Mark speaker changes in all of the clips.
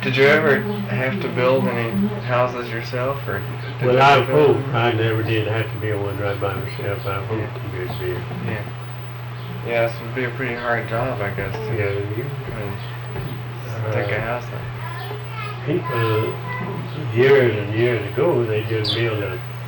Speaker 1: Did you ever have to build any houses yourself, or did
Speaker 2: Well,
Speaker 1: you
Speaker 2: I
Speaker 1: build
Speaker 2: hope I never did have to build one right by myself. I hope to be able to.
Speaker 1: Yeah. Yeah, this would be a pretty hard job, I guess, to take a house up.
Speaker 2: People years and years ago, they just build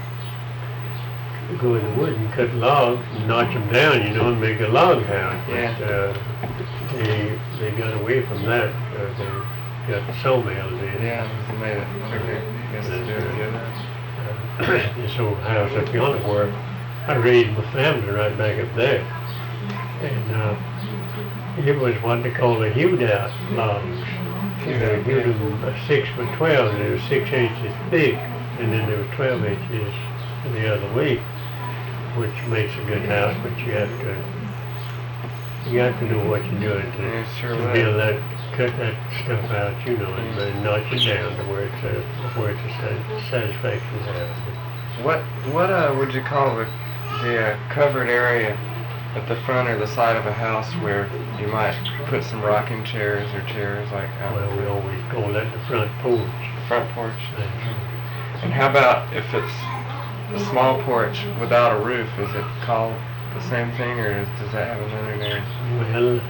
Speaker 2: go in the wood and cut logs and notch them down, and make a log house.
Speaker 1: Yeah.
Speaker 2: But they got away from that. They got the sawmills in.
Speaker 1: Yeah, it made it quicker, I guess, to do it the
Speaker 2: This old house up yonder where I raised my family right back up there. And it was what they call a hewed out logs. They hewed them 6 by 12, they were 6 inches thick, and then they were 12 inches the other way, which makes a good house, but you have to know what you're doing to build that, cut that stuff out, and notch it down to where it's a satisfactory house.
Speaker 1: What would you call the covered area at the front or the side of a house where you might put some rocking chairs or chairs like that?
Speaker 2: Well, we always call that the front porch.
Speaker 1: Front porch. And how about if it's a small porch without a roof? Is it called the same thing, or does that have another name?
Speaker 2: Well,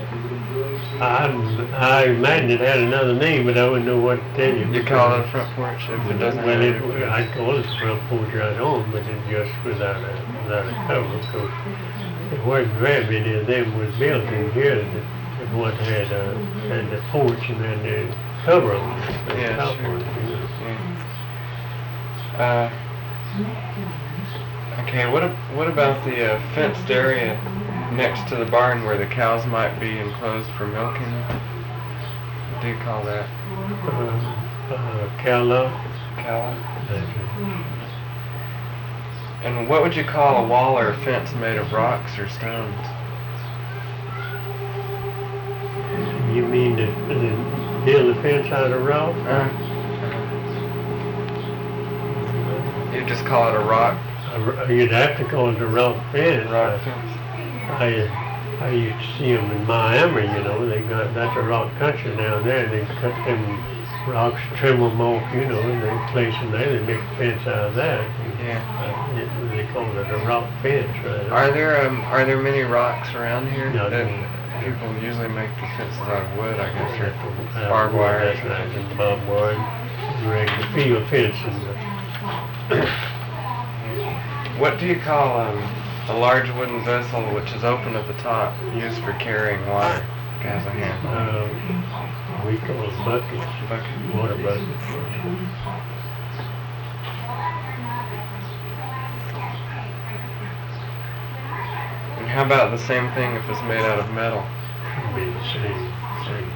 Speaker 2: I imagine it had another name, but I wouldn't know what to tell you.
Speaker 1: You call it a front porch if it doesn't have a roof?
Speaker 2: I'd call it a front porch right on, but it's just without a cover. So it wasn't very many of them was built in here that what had the porch and then the cover on it.
Speaker 1: Yeah, sure. Okay, what about the fenced area next to the barn where the cows might be enclosed for milking? What do you call that?
Speaker 2: Cow lot.
Speaker 1: Cow lot? And what would you call a wall or a fence made of rocks or stones?
Speaker 2: You mean to build a fence out of rock?
Speaker 1: You just call it a rock?
Speaker 2: You'd have to call it a rock fence.
Speaker 1: Rock fence.
Speaker 2: I used to see them in Miami, that's a rock country down there. They cut them rocks, trim them off, and they place them there. They make a fence out of that.
Speaker 1: Yeah.
Speaker 2: They call it a rock fence, right?
Speaker 1: Are there many rocks around here?
Speaker 2: No,
Speaker 1: people usually make the fences out of wood, I guess, or barbed wire.
Speaker 2: That's right, and barbed wire, regular field fencing.
Speaker 1: What do you call a large wooden vessel which is open at the top, used for carrying water? It has a handle.
Speaker 2: We call it buckets. Water buckets.
Speaker 1: And how about the same thing if it's made out of metal?
Speaker 2: It'd be the same thing.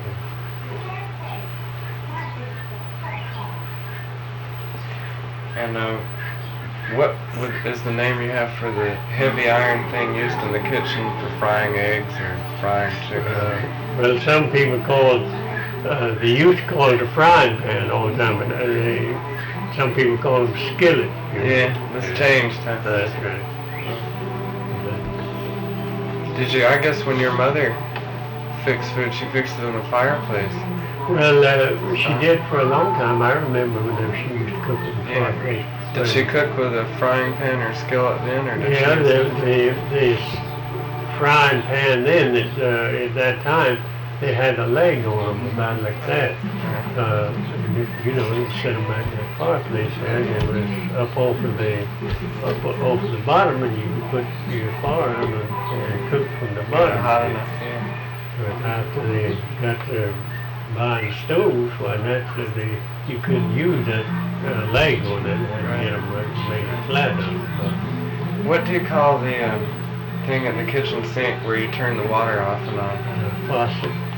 Speaker 1: And what is the name you have for the heavy iron thing used in the kitchen for frying eggs or frying chicken?
Speaker 2: Well, some people call it, they used to call it a frying pan all the time, but some people call them skillet.
Speaker 1: Yeah, this changed, huh?
Speaker 2: That's right.
Speaker 1: Did you, I guess when your mother fixed food, she fixed it in a fireplace?
Speaker 2: Well, she did for a long time. I remember when she used to cook in the fireplace.
Speaker 1: Did she cook with a frying pan or skillet then, or did
Speaker 2: the frying pan then, at that time, they had a leg on them about like that. You set them back in the fireplace there, and it was up over the bottom, and you could put your fire on and cook from the bottom.
Speaker 1: Hot enough, yeah.
Speaker 2: But after they got to buying stoves, naturally you couldn't use that leg on it and get them made flat.
Speaker 1: What do you call the thing at the kitchen sink where you turn the water off and on?
Speaker 2: Faucet.